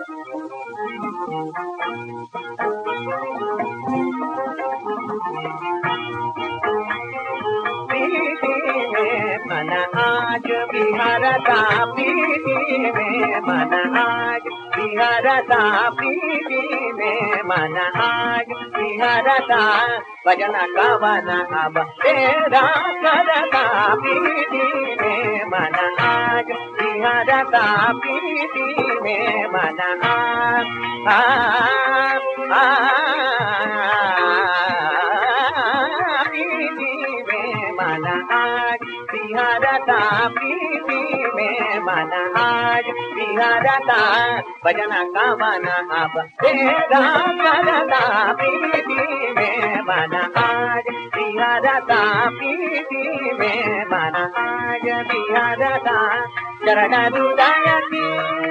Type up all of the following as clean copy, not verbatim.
मन आज विहरता प्रीति में, मन आज विहरता प्रीति में, मन आज विहरता भजन कवन अब तेरा करता प्रीति में, मन आज विहरता प्रीति में, मन मन आज विहरता प्रीति में, मन आज विहरता भजन कवन अब तेरा करता प्रीति में, मन आज विहरता प्रीति में, मन आज विहरता चरण हृदय की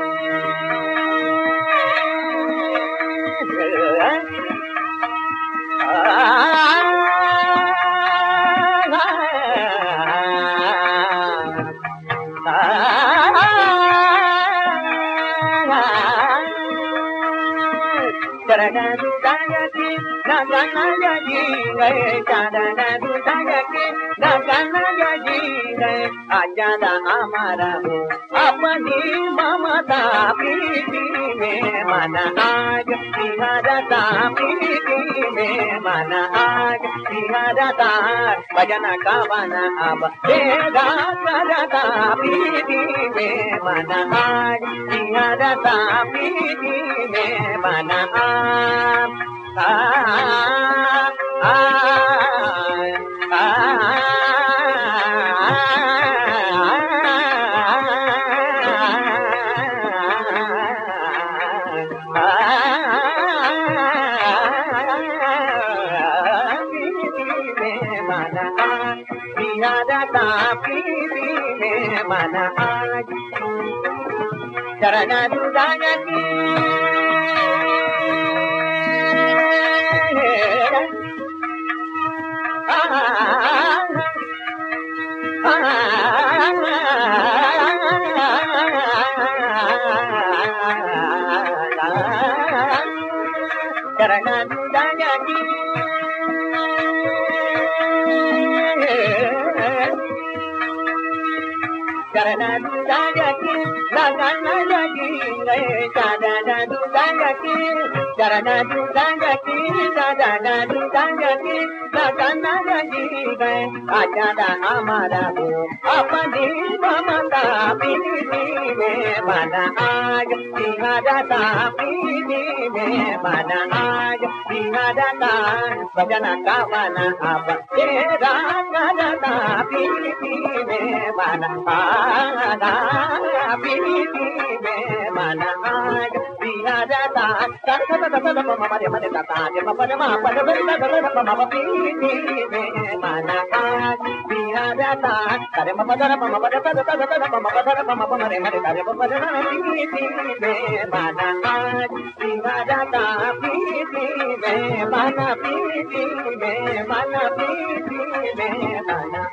चरण हृदय की लगन जी गए, चरण हृदय की लगन जी गए, आजाद हमारा हो अपनी ममता प्रीति में, मन आज विहरता प्रीति में, मन आज विहरता भजन कवन अब तेरा करता प्रीति में, मन आज विहरता प्रीति में, मन विहरता प्रीति में, मन आज चरण हृदय की चरण हृदय की चरण हृदय की लगन लगी गए, चरण हृदय की चरण हृदय की चरण हृदय की लगन लगी गए, आजाद हमारा हो अपनी ममता प्रीति में, मन आज विहरता प्रीति में, मन आज विहरता भजन कवन अब तेरा करता प्रीति में, मन प्रीति में, मन आज विहरता प्रीति में, मन आज विहरता प्रीति में, मन आज विहरता प्रीति में, मन प्रीति में, मन प्रीति में, मन